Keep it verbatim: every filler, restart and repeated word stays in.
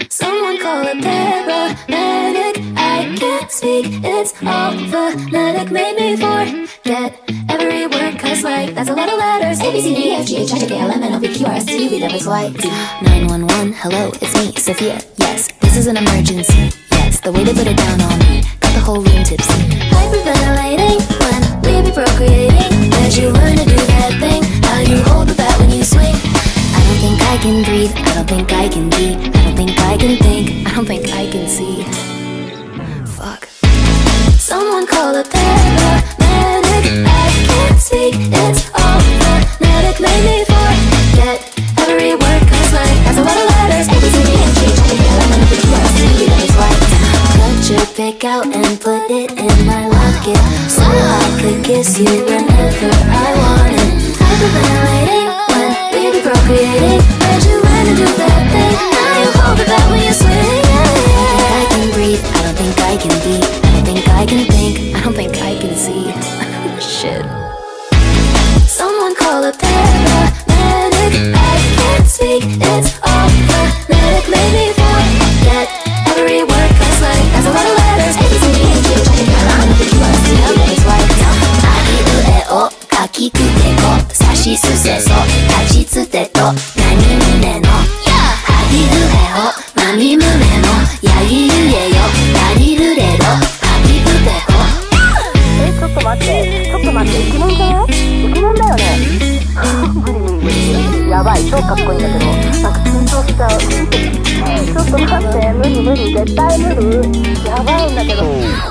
Someone call a paramedic. I can't speak, it's all phonetic. Made me forget every word, cause like that's a lot of letters. A, B, C, D, E, F, G, H, I, J, K, L, M, N, O, P, Q, R, S, T, U, V, W, X, Y, Z. nine one one, hello, it's me, Sophia. Yes, this is an emergency. Yes, the way they put it down on me got the whole room tipsy. Hyperventilating when we be procreating. Did you learn to do that thing? How you hold the bat when you swing? I don't think I can breathe, I don't think I can be, I don't think I can think, I don't think I can see. Fuck. Someone call a paramedic. I can't speak, it's all phonetic. Made me forget every word, cause like that's a lot of letters. A, B, C, D, E, F, G, H, I, J, K, L, M, N, O, P, Q, R, S, T, U, V, W, X, Y. Cut your pick out and put it in my locket, so I could kiss you whenever I wanted. Hyperventilating when we be procreating. Where'd you learn to do that thing? Now you hold it back when you swing. I don't think I can breathe, I don't think I can be, I don't think I can think, I don't think I can see. Shit. Someone call a paramedic. I can't speak, it's all phonetic. Made me forget every word, cause like that's a lot of letters. A, B, C, D, E, F, G, H, I, J, K, L, M, N, O, P, Q, R, S, T, U, V, W, X, Y. あいうえおかきくけこさしすせそ立ちつてとなにむねのはぎふへほまみむめのやぎゆえよらりるれろはぎふてこ。 え、ちょっと待って、ちょっと待って、イケメンじゃない？イケメンだよね。無理無理無理。やばい、超かっこいいんだけど、なんか緊張しちゃう。ちょっと待って、無理無理、絶対無理。やばいんだけど。